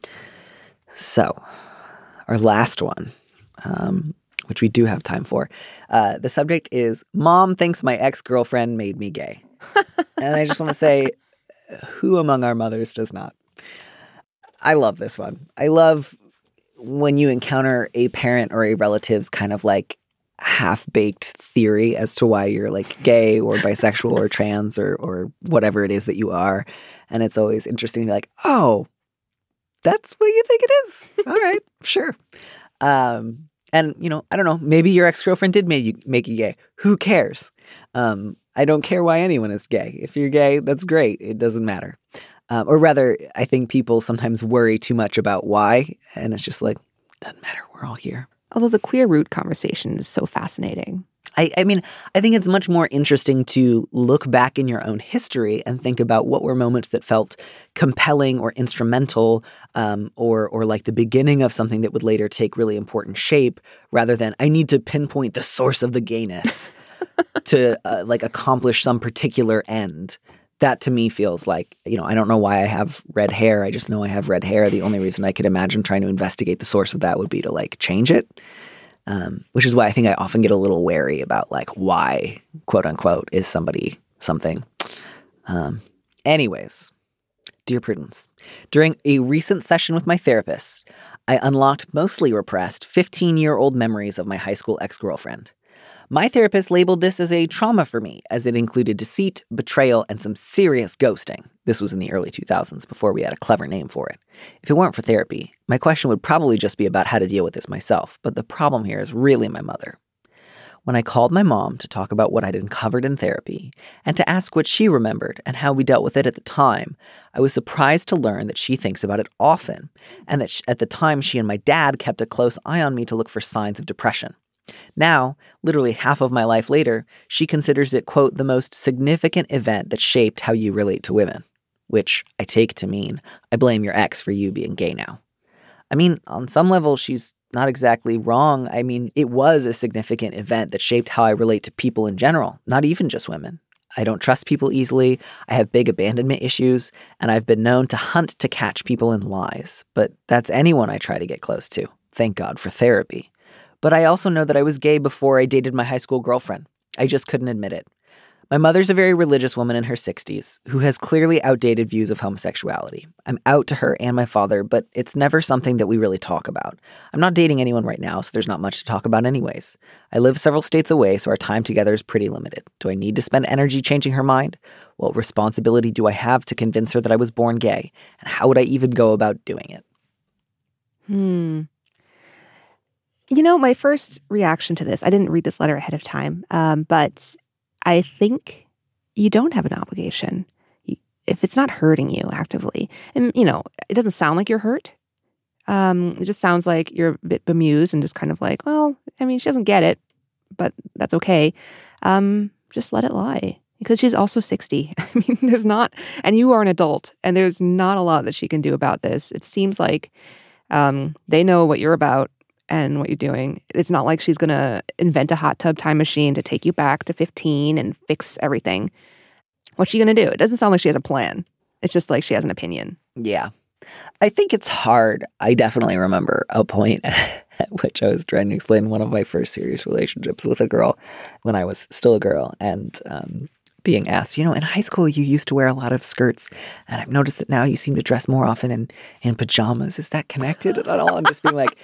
So our last one, um, which we do have time for, uh, the subject is Mom thinks my ex-girlfriend made me gay. And I just want to say, who among our mothers does not? I love this one. I love when you encounter a parent or a relative's kind of like half-baked theory as to why you're like gay or bisexual or trans or or whatever it is that you are. And it's always interesting to be like, oh, that's what you think it is. All right, sure. Um, and, you know, I don't know, maybe your ex-girlfriend did make you, make you gay. Who cares? Um, I don't care why anyone is gay. If you're gay, that's great. It doesn't matter. Um, or rather, I think people sometimes worry too much about why. And it's just like, doesn't matter. We're all here. Although the queer root conversation is so fascinating. I, I mean, I think it's much more interesting to look back in your own history and think about what were moments that felt compelling or instrumental um, or or like the beginning of something that would later take really important shape rather than I need to pinpoint the source of the gayness to uh, like accomplish some particular end. That to me feels like, you know, I don't know why I have red hair. I just know I have red hair. The only reason I could imagine trying to investigate the source of that would be to like change it. Um, which is why I think I often get a little wary about like why, quote unquote, is somebody something. Um, anyways, dear Prudence, during a recent session with my therapist, I unlocked mostly repressed fifteen-year-old memories of my high school ex-girlfriend. My therapist labeled this as a trauma for me, as it included deceit, betrayal, and some serious ghosting. This was in the early two thousands, before we had a clever name for it. If it weren't for therapy, my question would probably just be about how to deal with this myself, but the problem here is really my mother. When I called my mom to talk about what I'd uncovered in therapy and to ask what she remembered and how we dealt with it at the time, I was surprised to learn that she thinks about it often and that she, at the time she and my dad kept a close eye on me to look for signs of depression. Now, literally half of my life later, she considers it, quote, the most significant event that shaped how you relate to women, which I take to mean I blame your ex for you being gay now. I mean, on some level, she's not exactly wrong. I mean, it was a significant event that shaped how I relate to people in general, not even just women. I don't trust people easily, I have big abandonment issues, and I've been known to hunt to catch people in lies. But that's anyone I try to get close to. Thank God for therapy. But I also know that I was gay before I dated my high school girlfriend. I just couldn't admit it. My mother's a very religious woman in her sixties who has clearly outdated views of homosexuality. I'm out to her and my father, but it's never something that we really talk about. I'm not dating anyone right now, so there's not much to talk about anyways. I live several states away, so our time together is pretty limited. Do I need to spend energy changing her mind? What responsibility do I have to convince her that I was born gay? And how would I even go about doing it? Hmm. You know, my first reaction to this, I didn't read this letter ahead of time, um, but I think you don't have an obligation if it's not hurting you actively. And, you know, it doesn't sound like you're hurt. Um, it just sounds like you're a bit bemused and just kind of like, well, I mean, she doesn't get it, but that's okay. Um, just let it lie. Because she's also sixty. I mean, there's not, and you are an adult, and there's not a lot that she can do about this. It seems like um, they know what you're about and what you're doing. It's not like she's going to invent a hot tub time machine to take you back to fifteen and fix everything. What's she going to do? It doesn't sound like she has a plan. It's just like she has an opinion. Yeah. I think it's hard. I definitely remember a point at which I was trying to explain one of my first serious relationships with a girl when I was still a girl, and um, being asked, you know, in high school you used to wear a lot of skirts, and I've noticed that now you seem to dress more often in, in pajamas. Is that connected at all? And just being like,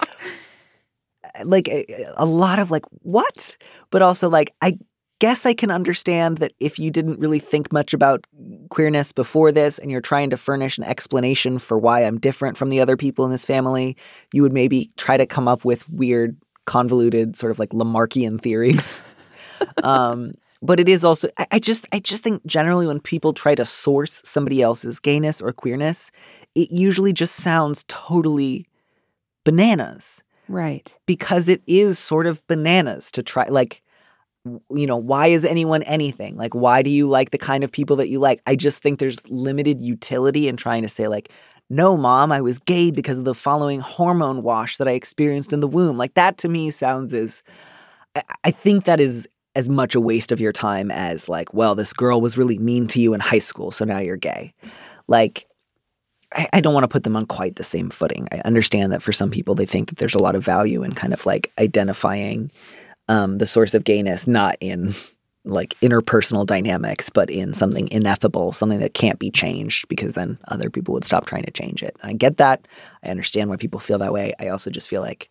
like a, a lot of like, what? But also like, I guess I can understand that if you didn't really think much about queerness before this and you're trying to furnish an explanation for why I'm different from the other people in this family, you would maybe try to come up with weird, convoluted, sort of like Lamarckian theories. um, but it is also, I, I just, I just think generally when people try to source somebody else's gayness or queerness, it usually just sounds totally bananas. Right. Because it is sort of bananas to try, like, you know, why is anyone anything? Like, why do you like the kind of people that you like? I just think there's limited utility in trying to say, like, no, mom, I was gay because of the following hormone wash that I experienced in the womb. Like, that to me sounds as, I, I think that is as much a waste of your time as, like, well, this girl was really mean to you in high school, so now you're gay. Like, I don't want to put them on quite the same footing. I understand that for some people, they think that there's a lot of value in kind of like identifying um, the source of gayness, not in like interpersonal dynamics, but in something ineffable, something that can't be changed, because then other people would stop trying to change it. And I get that. I understand why people feel that way. I also just feel like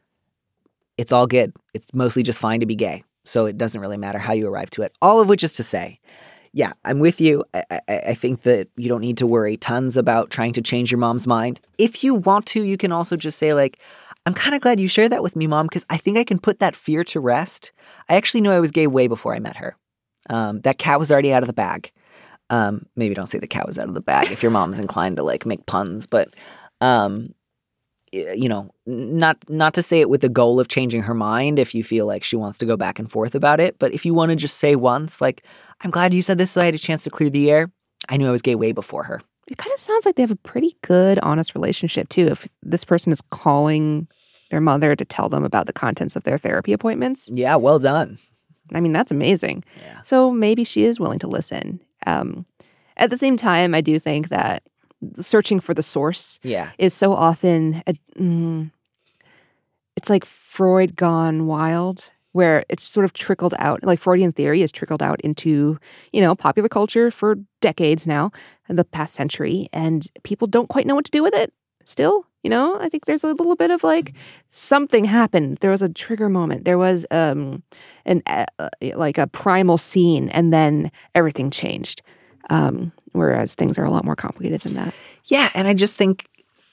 it's all good. It's mostly just fine to be gay. So it doesn't really matter how you arrive to it. All of which is to say, yeah, I'm with you. I, I, I think that you don't need to worry tons about trying to change your mom's mind. If you want to, you can also just say, like, I'm kind of glad you shared that with me, Mom, because I think I can put that fear to rest. I actually knew I was gay way before I met her. Um, that cat was already out of the bag. Um, maybe don't say the cat was out of the bag if your mom's inclined to, like, make puns. But, um, you know, not not to say it with the goal of changing her mind if you feel like she wants to go back and forth about it. But if you want to just say once, like, I'm glad you said this so I had a chance to clear the air. I knew I was gay way before her. It kind of sounds like they have a pretty good, honest relationship, too. If this person is calling their mother to tell them about the contents of their therapy appointments. Yeah, well done. I mean, that's amazing. Yeah. So maybe she is willing to listen. Um, at the same time, I do think that searching for the source yeah. is so often, a, mm, it's like Freud gone wild, where it's sort of trickled out, like Freudian theory has trickled out into, you know, popular culture for decades now, in the past century, and people don't quite know what to do with it still. You know, I think there's a little bit of like something happened. There was a trigger moment. There was um, an uh, like a primal scene, and then everything changed. Um, whereas things are a lot more complicated than that. Yeah, and I just think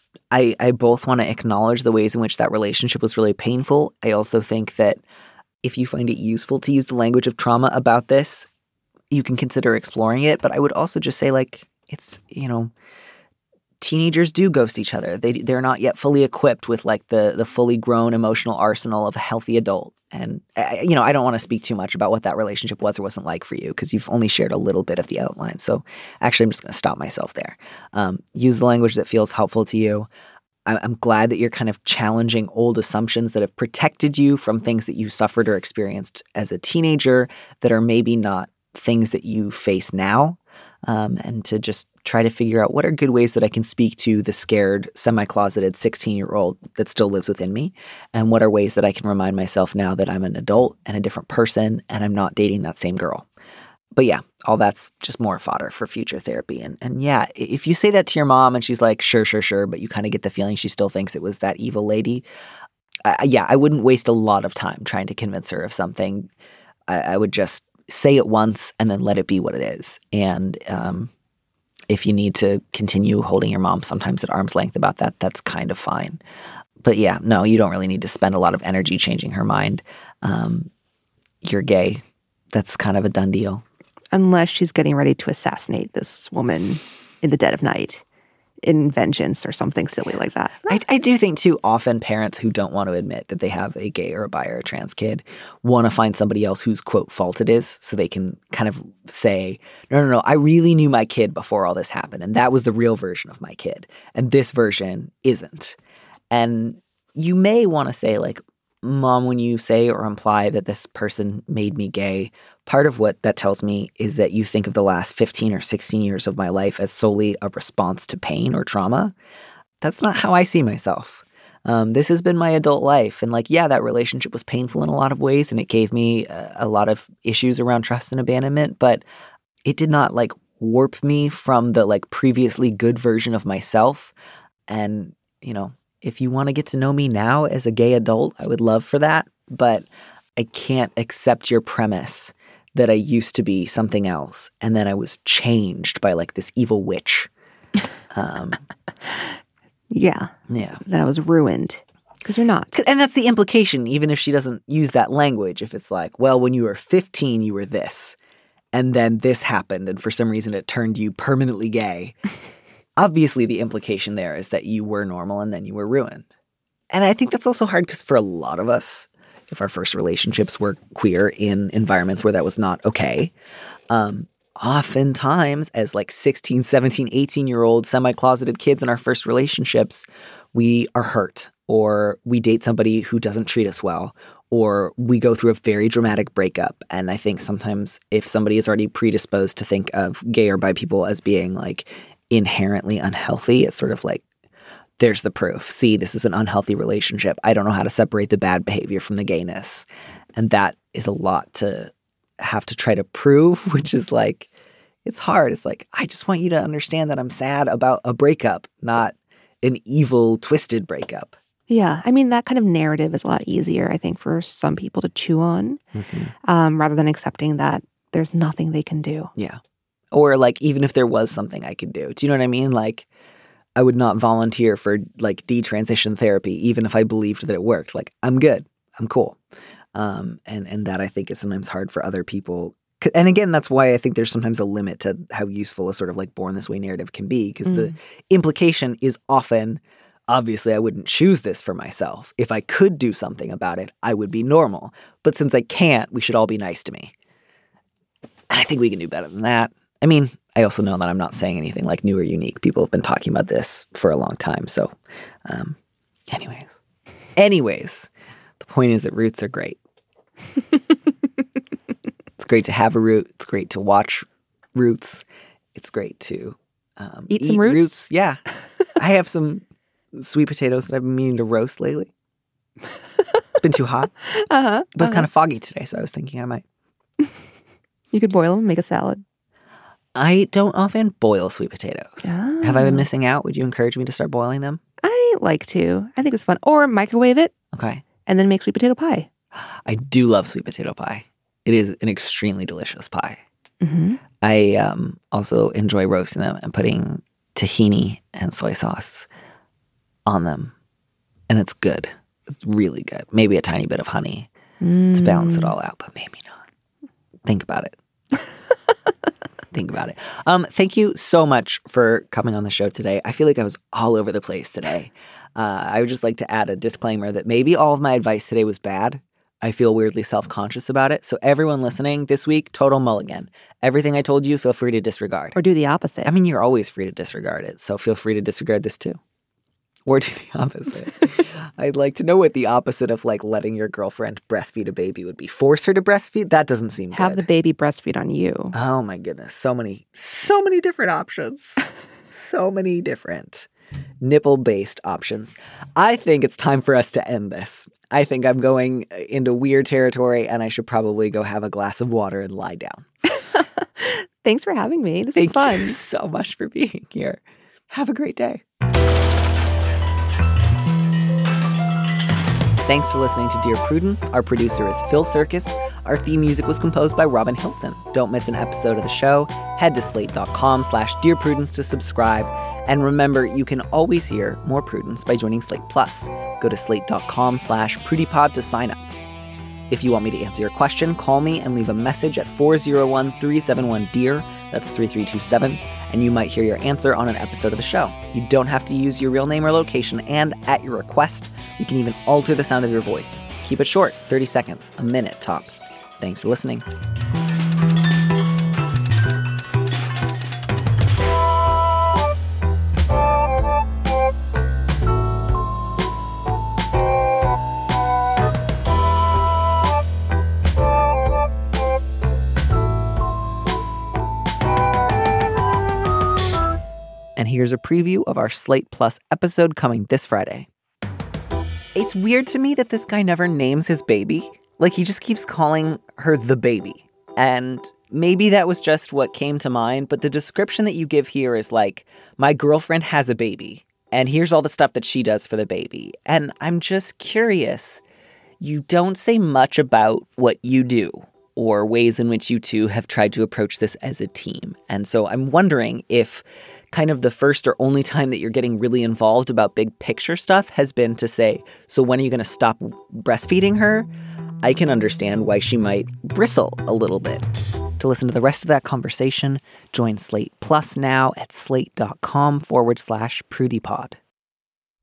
I I both want to acknowledge the ways in which that relationship was really painful. I also think that if you find it useful to use the language of trauma about this, you can consider exploring it. But I would also just say, like, it's, you know, teenagers do ghost each other. They, they're not yet fully equipped with, like, the the fully grown emotional arsenal of a healthy adult. And, uh, you know, I don't want to speak too much about what that relationship was or wasn't like for you because you've only shared a little bit of the outline. So actually, I'm just going to stop myself there. Um, use the language that feels helpful to you. I- I'm glad that you're kind of challenging old assumptions that have protected you from things that you suffered or experienced as a teenager that are maybe not things that you face now. Um, and to just try to figure out what are good ways that I can speak to the scared, semi-closeted sixteen-year-old that still lives within me, and what are ways that I can remind myself now that I'm an adult and a different person and I'm not dating that same girl. But yeah, all that's just more fodder for future therapy. And and yeah, if you say that to your mom and she's like, sure, sure, sure, but you kind of get the feeling she still thinks it was that evil lady, uh, yeah, I wouldn't waste a lot of time trying to convince her of something. I, I would just say it once and then let it be what it is. And um, if you need to continue holding your mom sometimes at arm's length about that, that's kind of fine. But yeah, no, you don't really need to spend a lot of energy changing her mind. Um, you're gay. That's kind of a done deal. Unless she's getting ready to assassinate this woman in the dead of night in vengeance or something silly like that. I, I do think, too, often parents who don't want to admit that they have a gay or a bi or a trans kid want to find somebody else whose, quote, fault it is so they can kind of say, no, no, no, I really knew my kid before all this happened, and that was the real version of my kid, and this version isn't. And you may want to say, like, Mom, when you say or imply that this person made me gay, part of what that tells me is that you think of the last fifteen or sixteen years of my life as solely a response to pain or trauma. That's not how I see myself. Um, this has been my adult life. And like, yeah, that relationship was painful in a lot of ways, and it gave me a, a lot of issues around trust and abandonment, but it did not like warp me from the like previously good version of myself. And, you know, if you want to get to know me now as a gay adult, I would love for that. But I can't accept your premise that I used to be something else and then I was changed by like this evil witch. Um, yeah. Yeah. That I was ruined. Because you're not. And that's the implication, even if she doesn't use that language. If it's like, well, when you were fifteen, you were this. And then this happened. And for some reason, it turned you permanently gay. Obviously, the implication there is that you were normal and then you were ruined. And I think that's also hard because for a lot of us, if our first relationships were queer in environments where that was not okay, um, oftentimes as like sixteen, seventeen, eighteen-year-old semi-closeted kids in our first relationships, we are hurt or we date somebody who doesn't treat us well or we go through a very dramatic breakup. And I think sometimes if somebody is already predisposed to think of gay or bi people as being like inherently unhealthy, it's sort of like, there's the proof. See, this is an unhealthy relationship. I don't know how to separate the bad behavior from the gayness. And that is a lot to have to try to prove, which is like, it's hard. It's like, I just want you to understand that I'm sad about a breakup, not an evil, twisted breakup. Yeah. I mean, that kind of narrative is a lot easier, I think, for some people to chew on, mm-hmm. um, rather than accepting that there's nothing they can do. Yeah. Or like, even if there was something I could do. Do you know what I mean? Like, I would not volunteer for like detransition therapy, even if I believed that it worked. Like, I'm good. I'm cool. Um, and, and that I think is sometimes hard for other people. And again, that's why I think there's sometimes a limit to how useful a sort of like born this way narrative can be. Because mm. the implication is often, obviously, I wouldn't choose this for myself. If I could do something about it, I would be normal. But since I can't, we should all be nice to me. And I think we can do better than that. I mean, I also know that I'm not saying anything like new or unique. People have been talking about this for a long time. So um, anyways, anyways, the point is that roots are great. It's great to have a root. It's great to watch roots. It's great to um, eat some eat roots? roots. Yeah. I have some sweet potatoes that I've been meaning to roast lately. It's been too hot. Uh-huh. But it's uh-huh. kind of foggy today, so I was thinking I might. You could boil them, make a salad. I don't often boil sweet potatoes. Oh. Have I been missing out? Would you encourage me to start boiling them? I like to. I think it's fun. Or microwave it Okay. and then make sweet potato pie. I do love sweet potato pie. It is an extremely delicious pie. Mm-hmm. I um, also enjoy roasting them and putting tahini and soy sauce on them. And it's good. It's really good. Maybe a tiny bit of honey Mm. to balance it all out, but maybe not. Think about it. Think about it. Um, thank you so much for coming on the show today. I feel like I was all over the place today. Uh, I would just like to add a disclaimer that maybe all of my advice today was bad. I feel weirdly self-conscious about it. So everyone listening this week, total mulligan. Everything I told you, feel free to disregard. Or do the opposite. I mean, you're always free to disregard it. So feel free to disregard this too. Or do the opposite. I'd like to know what the opposite of like letting your girlfriend breastfeed a baby would be. Force her to breastfeed? That doesn't seem Have good. the baby breastfeed on you. Oh my goodness. So many, so many different options. So many different nipple-based options. I think it's time for us to end this. I think I'm going into weird territory and I should probably go have a glass of water and lie down. Thanks for having me. This Thank was fun. you so much for being here. Have a great day. Thanks for listening to Dear Prudence. Our producer is Phil Circus. Our theme music was composed by Robin Hilton. Don't miss an episode of the show. Head to slate.com slash Dear Prudence to subscribe. And remember, you can always hear more Prudence by joining Slate Plus. Go to slate.com slash PrudyPod to sign up. If you want me to answer your question, call me and leave a message at four oh one, three seven one, D E A R. That's three three two seven. And you might hear your answer on an episode of the show. You don't have to use your real name or location. And at your request, we can even alter the sound of your voice. Keep it short, thirty seconds, a minute tops. Thanks for listening. And here's a preview of our Slate Plus episode coming this Friday. It's weird to me that this guy never names his baby. Like, he just keeps calling her the baby. And maybe that was just what came to mind, but the description that you give here is like, my girlfriend has a baby, and here's all the stuff that she does for the baby. And I'm just curious. You don't say much about what you do or ways in which you two have tried to approach this as a team. And so I'm wondering if kind of the first or only time that you're getting really involved about big picture stuff has been to say, so when are you going to stop breastfeeding her? I can understand why she might bristle a little bit. To listen to the rest of that conversation, join Slate Plus now at slate.com forward slash PrudyPod.